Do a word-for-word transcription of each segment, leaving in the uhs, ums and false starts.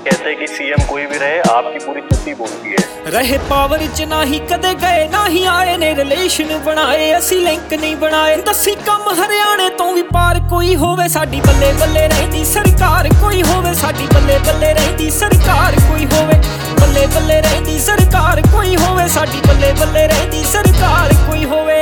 कहते कि सीएम कोई भी रहे आपकी पूरी चुप्पी बोलती है। रहे पावर च ना ही कदे गए ना ही आए ने रिलेशन बनाए असी लिंक नहीं बनाए दसी कम हरियाणे तो भी पार कोई होवे साडी बल्ले बल्ले रहिंदी सरकार कोई होवे साडी बल्ले बल्ले रहिंदी सरकार कोई होवे बल्ले बल्ले रहिंदी सरकार कोई होवे साडी बल्ले बल्ले रहिंदी सरकार कोई होवे।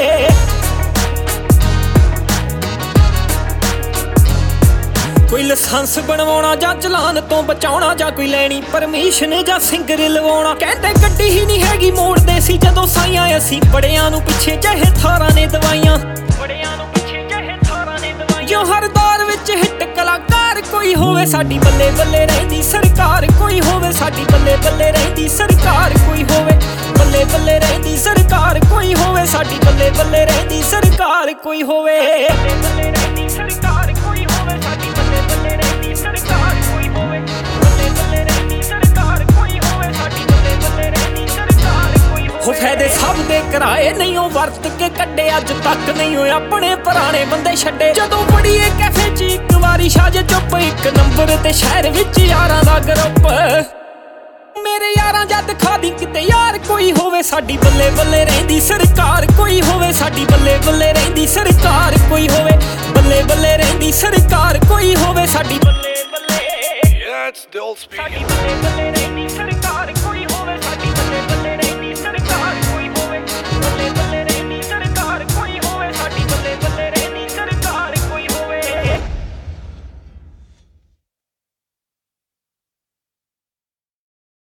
कोई लाइसेंस बनवाउणा जां चलान तो बचाउणा जां कोई लैनी परमिशन जां सिंगर लवाउणा कहंदे गड्डी ही नहीं हैगी मोड़दे सी जदों साइयां असीं बड़ियां नूं पिछे चाहे थारां ने दवाइयां बड़ियां नूं पिछे चाहे थारां ने दवाइयां जो हर दौर विच हिट कलाकार कोई होवे साडी बल्ले बल्ले रहिंदी सरकार कोई होवे साडी बल्ले बल्ले रहिंदी सरकार कोई होवे बल्ले बल्ले रहिंदी सरकार कोई होवे साडी बल्ले बल्ले रहिंदी सरकार कोई होवे बल्ले रहिंदी सरकार कोई होवे साडी बल्ले बल्ले रहिंदी सरकार कोई होवे बल्ले बल्ले रहिंदी सरकार कोई होवे साडी बल्ले बल्ले रहिंदी सरकार कोई होवे। हो फायदे सब दे कराए नहीं हो वर्त के कड्डे अज तक नहीं हो अपने पुराने बंदे छड्डे जदों बड़ी ए कैफे च इक वारी शाज चुप एक नंबर ते शहर विच यारां दा ग्रुप मेरे यारां जद खादी किते यार कोई होवे साडी बल्ले बल्ले रहिंदी सरकार कोई होवे साडी बल्ले बल्ले रहिंदी सरकार कोई होवे बल्ले बल्ले रहिंदी सरकार कोई होवे साडी बल्ले बल्ले Yeah, it's the old speed. साडी बल्ले बल्ले रहिंदी सरकार